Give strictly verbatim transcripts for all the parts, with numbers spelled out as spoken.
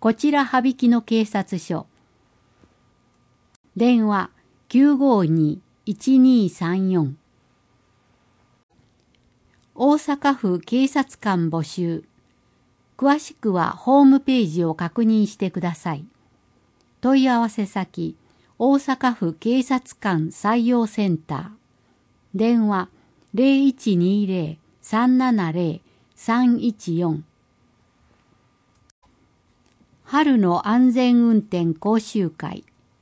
こちら羽曳野警察署。電話 きゅうごに いちにさんよん。大阪府警察官募集。詳しくはホームページを確認してください。問い合わせ先、大阪府警察官採用センター。電話 ゼロいちにゼロ さんななゼロ さんいちよん。春の安全運転講習会。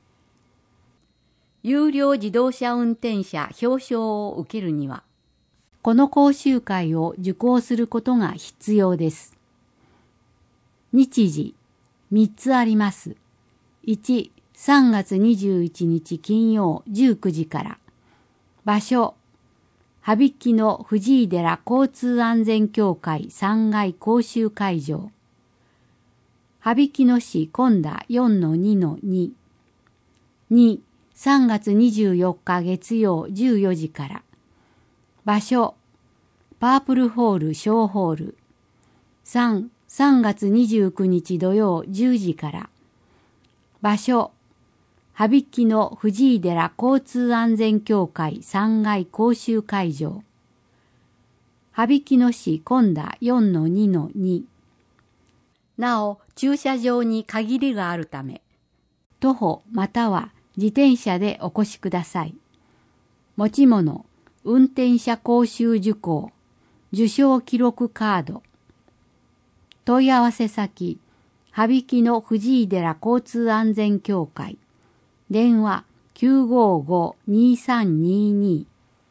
有料自動車運転者表彰を受けるには、この講習会を受講することが必要です。日時、みっつあります。いち、さんがつにじゅういちにち金曜じゅうくじから。場所、羽曳野藤井寺交通安全協会さんがい講習会場。羽曳野市今田 よんのにのに。に、さんがつにじゅうよっか月曜じゅうよじから。場所、パープルホール小ホール。さん、さんがつにじゅうくにち土曜じゅうじから。場所、羽曳野藤井寺交通安全協会さんがい講習会場。羽曳野市今田 よんのにのに。なお、駐車場に限りがあるため、徒歩または自転車でお越しください。持ち物、運転者講習受講、受賞記録カード。問い合わせ先、羽曳野藤井寺交通安全協会。電話 きゅうごご にさんにに。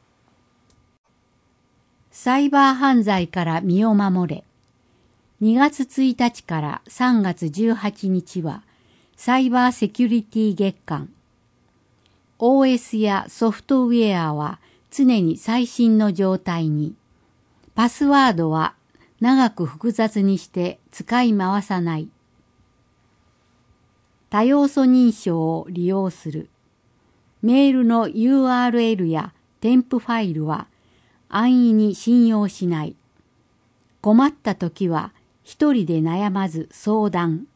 サイバー犯罪から身を守れ。にがつついたちからさんがつじゅうはちにちはサイバーセキュリティ月間。オーエス やソフトウェアは常に最新の状態に。パスワードは長く複雑にして使い回さない。多要素認証を利用する。メールの ユーアールエル や添付ファイルは安易に信用しない。困った時は一人で悩まず相談。